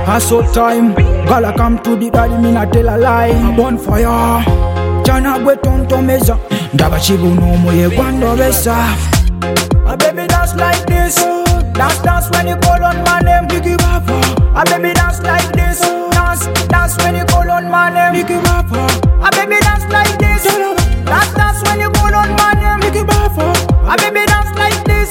hustle time. Gala come to the daddy, me not tell a lie. Bonfire, Jana gwe tonto meza. Ndaba chibuno moye gwando besa. A baby dance like this. Dance when you call on my name. Nicky Bapa. A baby dance like this. Dance when you call on my name. Nicky Bapa. A baby dance like this. Dance when you call on my name. Nicky Bapa. A baby dance like this.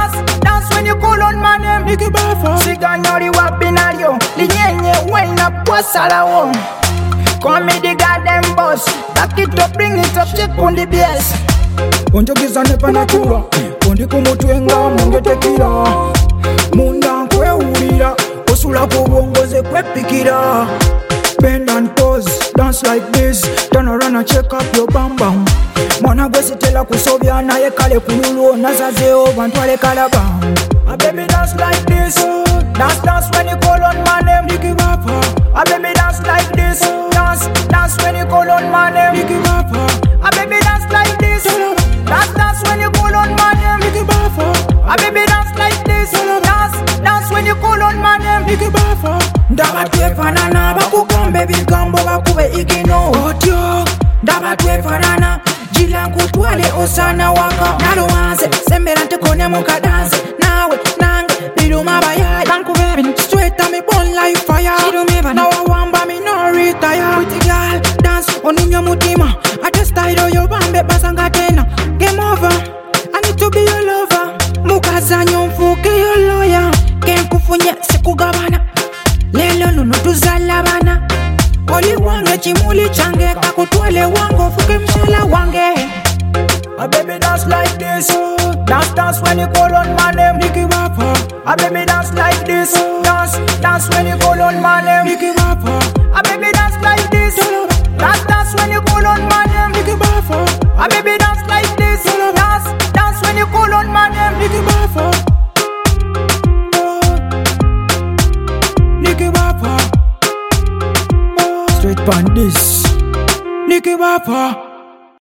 Dance when you call on my name. Nicky Bapa. Siganyori wapinario. Linyenye wena posala wo. Call me the goddamn boss. Back it up, bring it up, check on the BS. Onjogiza nepa natura. Ondi kumutwenga mungetekira. Munda nkwewulira. Osula kubongoze kwepikira. Bend and pose, dance like this. Turn around and check up your bam bam. Mwana gwe sitela kusobya naye kale kululu nazazeo bantwale kalaba. A baby dance like this. Dance when you call on my name. Nicky Bapa. A baby dance like this. Dance when you call on my name. Nicky Bapa. A baby dance like this. Dance when you call on my name. Nicky Bapa. A baby dance like this. Dance when you call on my name. Nicky Bapa. Ndabatwe fanana bakugambe bigambo bakube igino. Otyo ndabatwe fanana jilangu twale osana waka. Naluwanze sembera ntekone mukadanse. Nawe nange biluma bayayi. Vancouver straight on me burn like fire. She don't ever now I want but me no retire. Pretty girl dance onunyo mutima. I just tired of your bambe basanga tena. Game over, I need to be your lover. Mukazanyo mfuke your lawyer. Kenkufunye sikugabana. Lelo nuno tuzalabana. Oli wange chimuli change kakutwale wango fuke mshala wange. A baby dance like this. Dance when you call on my name. Nicky Bapa. A baby dance like this. Dance when you call on my name. Nicky Bapa. A baby dance like this. Dance when you call on my name. Nicky Bapa. A baby dance like this. Dance when you call on my name. Nicky Bapa. Nicky Bapa. Straight on this. Nicky Bapa.